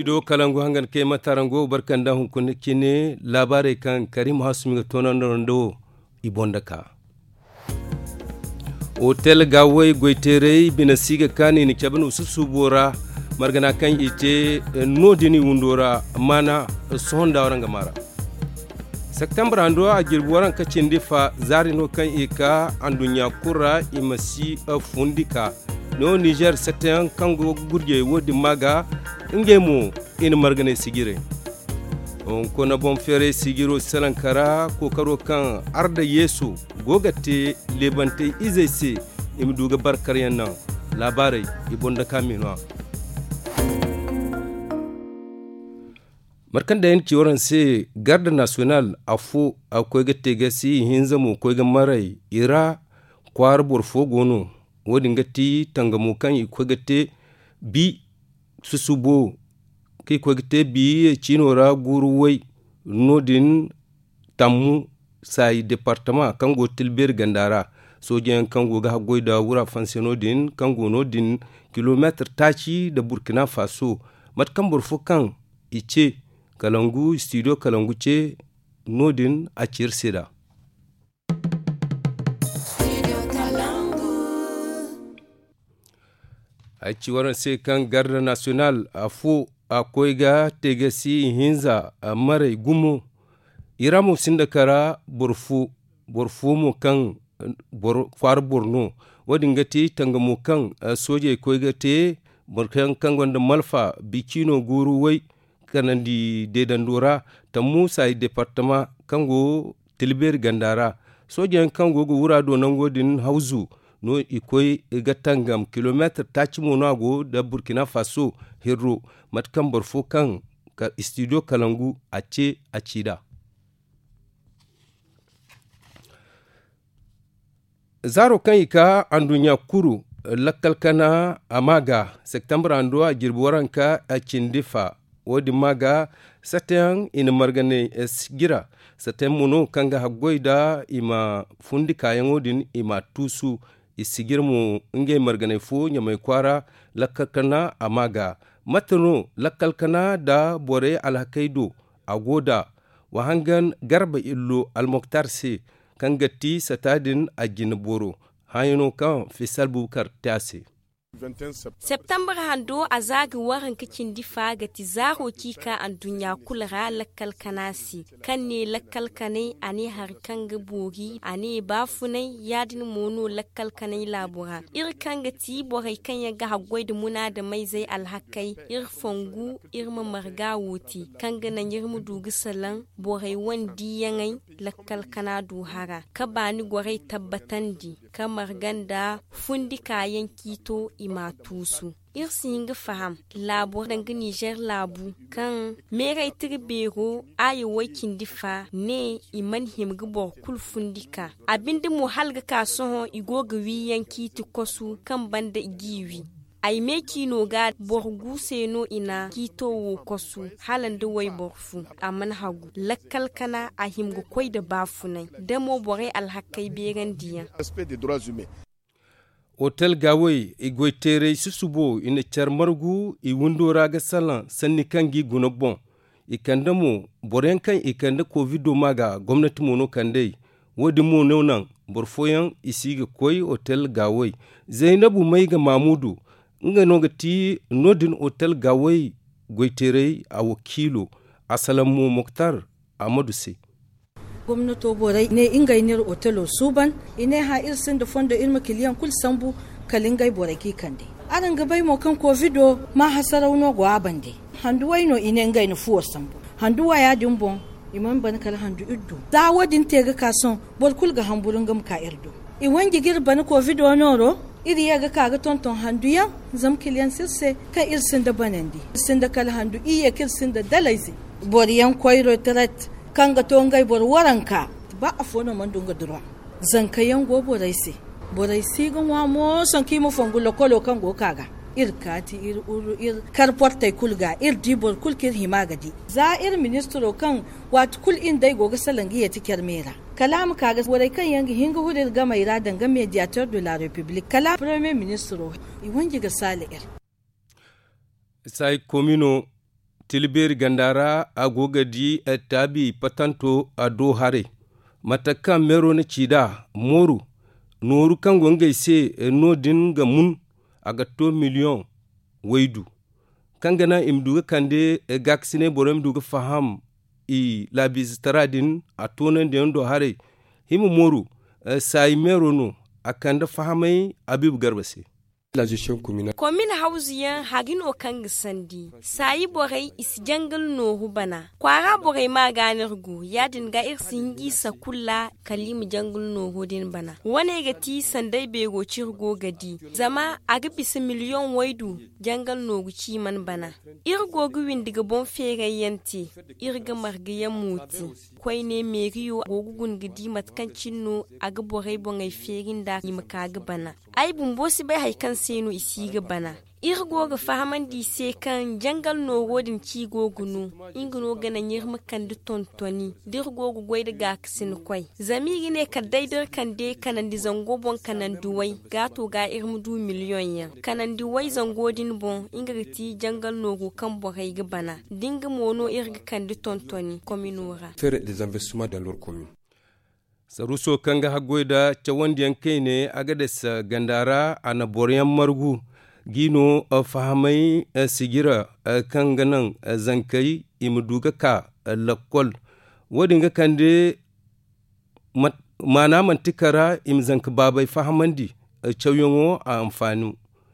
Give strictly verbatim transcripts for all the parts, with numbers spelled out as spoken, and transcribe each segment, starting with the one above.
studio kalangu hangan ke matarango barkanda hun kine labare kan Karim Hasumi tonan rondo ibondaka hotel gawai goitere bina siga kani ni cabanu susubora margana kan ite nodini wundora mana sonda waranga mara September ando a jirbuwaran kacin difa zarino kan ika andunya kura imasi fundika no Niger seten kango gurje wodi maga ngemu in margane sigire on kona bon fere sigiro salankara ko karo kan arda yesu gogate lebante izese imduga barkar yanna labarai ibonda kamino markan da yanki waran sai garda national afu akwai gate gasi hinzamu ko ga marai ira kwar borfo gono wodin gati tangamu kan ko gate bi susubo kai ko gate bi cinora guruwai nodin tamu sai departement kango tilber gandara sojen kango ga goida wura fansenodin kango nodin kilometer tachi da Burkina Faso matkan borfo kan ice kalangu studio kalangu ce nodin a cirsida a ciwar sai kan garda national a fu akwai ga tegasi hinza a mara gumo iramu sindakara burfu burfu mu kan kwar borno wadin gati tangamu kan soje koi gate burkan kan wanda malfa bikino guru wai kanandi dedandora ta musa departement kango tilber gandara sojen kango go wura do nango din hauzu no ikoi gatangam kilometer tachimo nago da Burkina Faso hirro matkan barfo kan ka studio kalangu ace acida zaro kan ika andunya kuru lakalkana amaga september ando a jirbuwaranka a cindifa wodi maga saten ina margane esgira saten muno kanga hagoida ima fundi kayan wodin ima tusu isigirmu nge margane fu nyamai kwara lakalkana amaga matano lakalkana da bore alhakaido agoda wahangan garba illo almoktarse kangati satadin ajin boro hayno kan fisal bukar tase September hando a zagi waran kicin difa ga tizaro kika an dunya kulra lakkal kanasi kan ne lakkal kanai ane harkan ga bori ane bafunai yadin mono lakkal kanai labura ir kan ga ti borai kan ya ga hagwai da muna da mai zai alhakai ir fongu ir mamarga wuti kan ga nan yirmu dugi salan borai wandi yangai lakkal kana duhara ka bani gorai tabbatan di kamar ganda fundi kayan kito ima tusu irsi hinga faham labu danga Niger labu kan merai tirbero ayi wakin difa ne iman himga bor kul fundika abinda mu halga kaso igoga wiyan kiti kosu kan banda giwi ai meki no ga borgu seno ina kito wo kosu halanda wai borfu aman hagu lakkal kana a himga koi da bafunai damo bore alhakai beran diya hotel gawai igwaitere susubo ina charmargu i wundora ga salan sanni kangi gunogbon ikandamo boren kan ikanda covid maga gwamnati mono kandai wodi mo nonan borfoyan isiga koi hotel gawai zainabu maiga mamudu nga noga ti nodin hotel gawai gwaitere a wakilo asalamu muktar amadu se gwamnato borai ne ingainir otelo suban ine ha irsin da fondo ilma kiliyan kul sambu kalingai boraki kande aran gabai mo kan covido ma hasarauno gwa bande handu waino ine ngaini fuwa sambu handu waya dimbon iman ban kala handu iddu da wadin tega kason bor kul ga hamburun gam ka irdo i wangi gir ban covido noro iri ya ga kaga tonton handu ya zam kiliyan sirse ka irsin da banandi irsin da kala handu iya kirsin da dalaizi boriyan koiro trat kanga tongai bor waranka ba a fono man dunga dura zankayan go boraisi boraisi ga wa mo son ki mo fongu lokolo kan go kaga ir kati ir uru ir karportai kulga ir dibor kulkir himagadi za ir ministro kan wat kul in dai go ga salangi ya tikar mera kalam kaga warai kan yangi hinga hudir ga mai radan ga mediator de la republique kala premier ministro i wangi ga sale ir sai komino tilbir gandara agogadi tabi patanto ado hare mataka mero na cida moru noru kan gongai se no dinga mun aga to million waidu kangana imduga kande gaksine borem duga faham i labis taradin atonen de ndo hare himu moru sai mero no akanda fahamai abib garbase la gestion communale komin hausiyan hagin o kan sandi sayi borai is jangal no hubana kwara borai ma ganirgu yadin ga irsin gisa kulla kalim jangal no hodin bana wane ga ti sandai be go cirgo gadi zama aga bis miliyon waidu jangal no guci man bana irgo guwin diga bon fere yanti irga margiya muti kwai ne meriyo gogugun gidi matkancin no aga borai bongai ferin da yimka ga bana ai bumbosi bai haikan senu isi ga bana irgo ga fahaman di se kan jangal no godin ci gogunu ingino gana nyirma kan du tontoni dirgo go goida ga ksin kwai zamiri ne ka daidar kan de kanan di zango bon kanan duwai gato ga irmu du miliyon ya kanan di wai zangodin bon ingati jangal no go kan bo ga bana dinga mono irga kan du tontoni kominora faire des investissements dans leur commune. Saruso kanga hagoida chawandiyan kene agades gandara ana boryan margu gino fahamai sigira kanganan zankai imuduga ka lakol wadinga kande mana mantikara imzanka babai fahamandi chawyongo a amfanu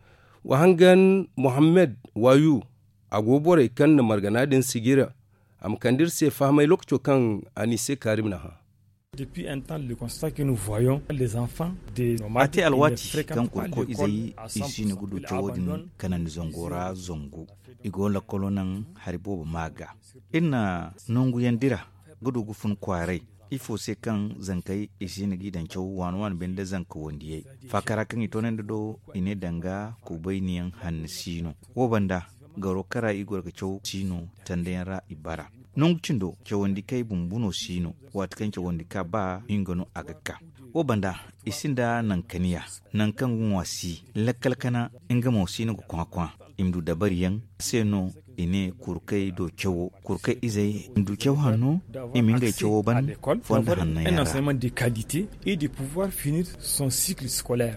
wahangan Muhammad wayu agobore kan marganadin sigira am kandir se fahamai lokcho kan anise karim na ha. Depuis un temps, le constat que nous voyons, les enfants des nomades ate alwati kan kurko izai isini gudu chawodin kanan zongora zongo igola kolonan haribo maga inna nongu yandira gudu gufun kwarai ifo se kan zankai isini gidan chaw wan wan bende zanka wondiye fakara kan itonen do ine danga kubainiyan hansino wobanda garo kara igor ga chaw sino tandera ibara nong chindo chawandi kai bumbuno sino wat kan chawandi ka ba hingono agaka o banda isinda nan kaniya nan kan wasi lakkal kana inga mo sino ko kwa kwa imdu dabariyan seno ine kurkai do chawo kurkai izai indu chawo hanno iminga chawo ban fonda hanna un enseignement de qualité et de pouvoir finir son cycle scolaire.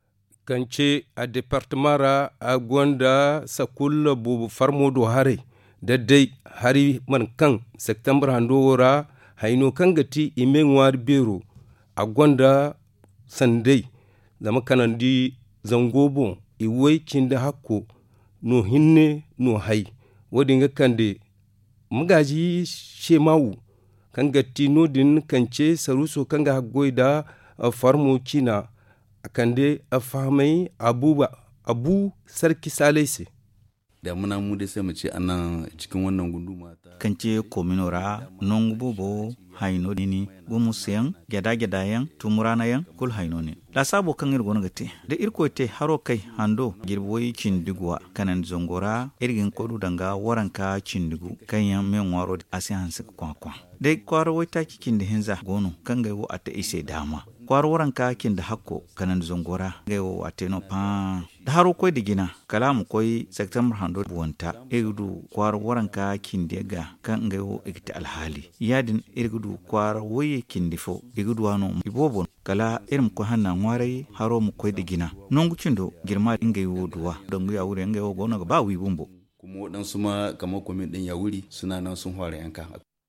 Kanche a departemara a gwanda sakul bu farmo do hare daddai hari man kan september handowora haino kan gati ime ngwar bero a gwanda sandai zama kanandi zangobo iwai kinda hakko no hinne no hai wadinga kande magaji shemawu kan gati no din kanche saruso kanga hagoida farmo china akande afamai abuba abu sarki salaisi da muna mu da sai mu ce anan cikin wannan gunduma ta kance kominora non bobo haino dini gumu sen geda geda yan tumurana yan kul haino ne la sabo kan irgo ngate da irko te haro kai hando girboyi cindigwa kanan zongora irgin kodu danga waranka cindigu kan yan men waro asihansa kwakwa dai kwaro wata kikin da hinza gono kan gaiwo ata ise dama kwaro waranka kin da hakko kanan zongora gaiwo ateno pa da haro koy digina kalamu koy september hando buwanta egudu kwaro waranka kin dega kan gaiwo ikita alhali yadin irgudu kwaro woye kin difo egudu wano ibobon kala irim ko hanna ngware haro mu koy digina nongu cindo girma ingay woduwa dongu ya wuri ingay wogo no ba wi bumbo kuma wadansu ma kamar komin din ya wuri suna nan sun fara yanka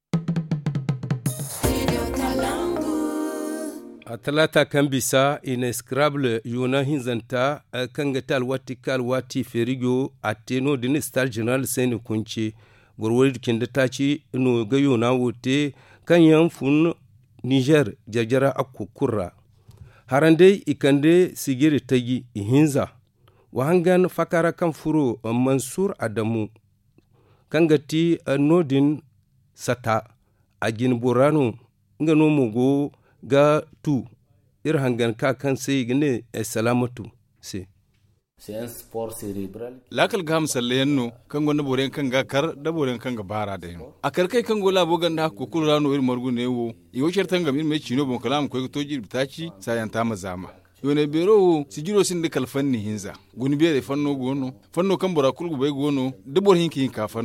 a talata kan bisa inescrable yuna hinzanta kan ga talwati kalwati ferigo a teno din star general sai kunce gurwari kin da taci no ga yuna wote kan yan fun Niger jajara akukura harande ikande sigiri tagi hinza wahangan fakara kan furo Mansur Adamu kangati nodin sata agin burano ngano mugo ga tu ir hangan ka kan sai gine salamatu se c'est un sport cérébral lakal gam salleyanno kan gonda boren kan ga kar da boren kan ga bara da yin a karkai kan gola bogan da ko kulrano ir margu ne wo iwo shartan gam in mai cino bon kalam ko to ji bitaci sayan ta mazama yone bero sigiro sin de kalfanni hinza guni be fanno gono fanno kan bora kulgu be gono de bor hinki ka fanno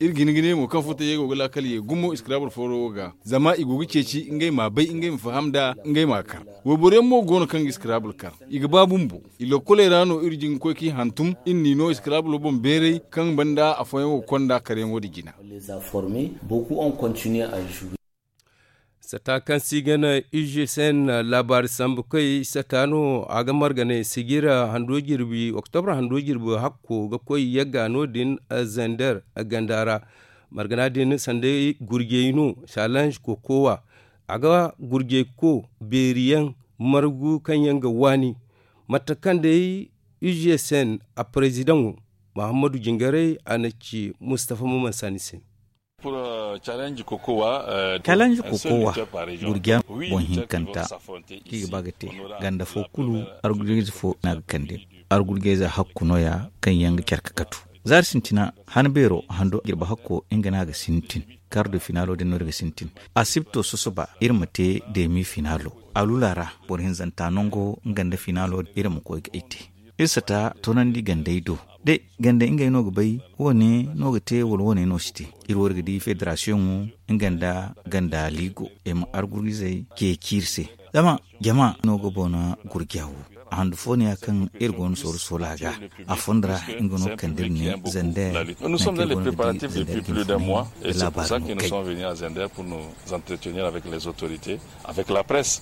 irgin gine mo kan futa yego gula kali gumo scrabble foro ga zama igugu ceci ingai ma bai ingai ma fahamda ingai ma kar wo bore mo gono kan scrabble kar iga babumbu ilo kolerano irjin ko ki hantum inni no scrabble bon bere kan banda afoyo konda kare mo digina les a formés beaucoup ont continué à jouer. Sata kan sigana I G S N labar sambu kai satano aga margane sigira hando girbi Oktober hando girbi hakko ga koy yaga no din Zander gandara margana din sande gurgeino challenge ko kowa aga gurge ko beriyan margu kan yanga wani matakan da I G S N a president Muhammadu Jingare anaci Mustafa Muhammad Sanise. Pour uh, challenge kokowa uh, challenge kokowa gurgyan bon hinkanta ki bagate ganda fo kulu argugez fo na kande argugeza hakkuno ya kan yanga kerkakatu zar sintina hanbero hando girba hakko ingana ga sintin kardo finalo de norga sintin asipto sosoba irmate demi finalo alulara bor hinzanta nongo nganda finalo irmu ko ite isata tonandi gandaido de ganda inga ino bai woni no gate wol woni no shiti irwor gidi federation inganda ganda ligo em argurize ke kirse dama jama no go bona gurgyawu and foni akan irgon sor solaga afondra ingono kandirne zende nous sommes dans les préparatifs depuis plus d'un mois et c'est pour ça que nous sommes venus à Zender pour nous entretenir avec les autorités avec la presse.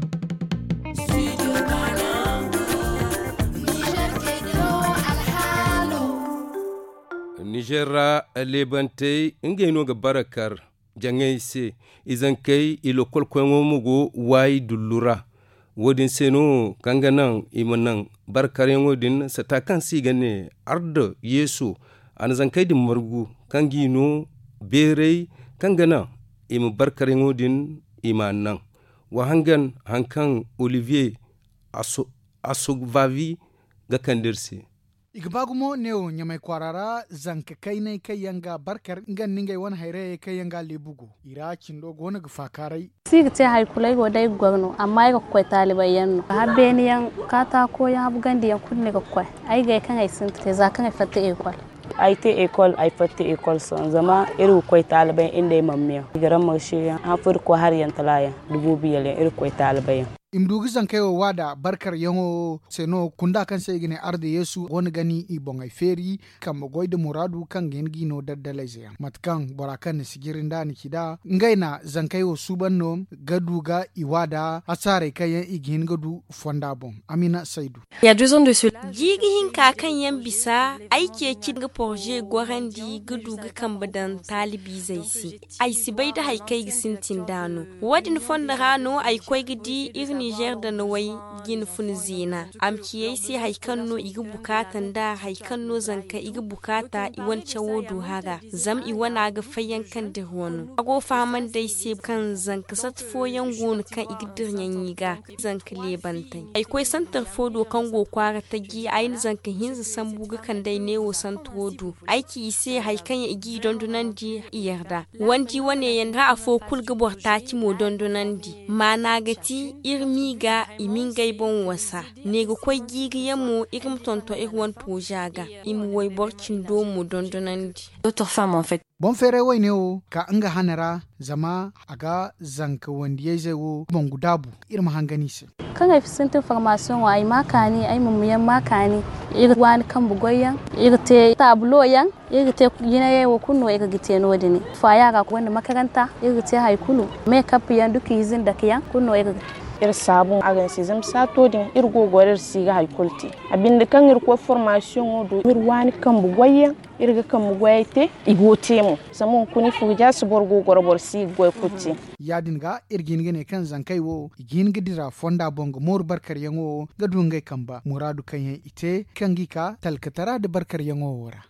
Nigera lebante ingeno ga barakar jangaise izan kai ilo kolkwengo mugo wai dullura wodin seno kanganan imanan barkaren wodin satakan sigane arda yesu an zan kai din margu kangino berei kangana im barkaren wodin imanan wa hangan hankan Olivier aso asogvavi ga kandirse igbagumo neo nyamai kwarara zanka kainai kai yanga barkar ngan ningai wan haire kai yanga lebugo ira cindo gona gfakarai sigte hay kulai go dai gwagno amma ga koy talibai yanno habeni yan kata ko ya bugandi yan kunne ga koy ai ga kan ai sun te za kan ai fatte ekol ai te ekol ai fatte ekol son zama iru koy talibai inda mammiya garan mashi ha fur ko har yan talaya dubu biyale iru koy talibai imdugi zankayo wada barkar yango seno kunda kan sai gine arde yesu woni gani ibon ay feri kam goyde muradu kan gengi no daddalaje matkan borakan sigirinda ni kida ngaina zankayo subanno gaduga iwada asare kayen igin gadu fonda bon Amina Saidou. Il y a deux ans de cela jigi hinka kan yan bisa aike kinga projet gorandi gaduga kan badan talibi zaisi ai sibai da haikai sintin dano wadin fonda rano ai koy gidi irin Niger da nawai gin fun zina am kiye si haikanno igi bukatan da haikanno zanka igi bukata iwan chawo du haga zam iwana ga fayan kan da wonu ago faman dai se kan zanka sat foyan gon kan igi dirnyan yiga zanka lebantai ai koi santar fodo kan go kwara ta gi ayin zanka hinza sambu ga kan dai ne wo santodu aiki ise haikan ya igi dondunan di iyarda wandi wane yan ha afo kulga borta ki mo dondunan di mana gati irin miga imingai bon wasa nego koy gigiya mu irim tonto irwan pojaga im woy borcin do mu dondonandi d'autres femmes en fait bon fere way neo ka anga hanara zama aga zanka wandiye zewo bon gudabu irma hangani se kan ai fisintin formation wa ai makani ai mummiyan makani irwan kan bugoyan irte tablo yan irte yina yewo kunno iga gite no dini fa yaga ko wanda makaranta irte haikulu makeup yan duki izin da kiyan kunno iga ir sabun agan sizam sato din ir gogorer siga haikulti abinda kan ir ko formation do ir wani kan bugoyen ir ga kan bugoyete igote mu samun kuni fuja su bor gogor bor si goy kutti yadin ga irgin gene kan zankai wo igin gidira fonda bongo mor barkar yango ga dungai kamba muradu kan yan ite kan gika talkatara da barkar yango wora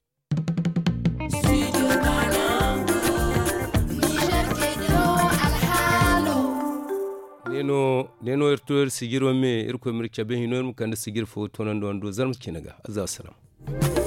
neno neno ertoer sigiro me irko mircha be hino mu kan sigir fo tonan do zarmus kinaga azza salam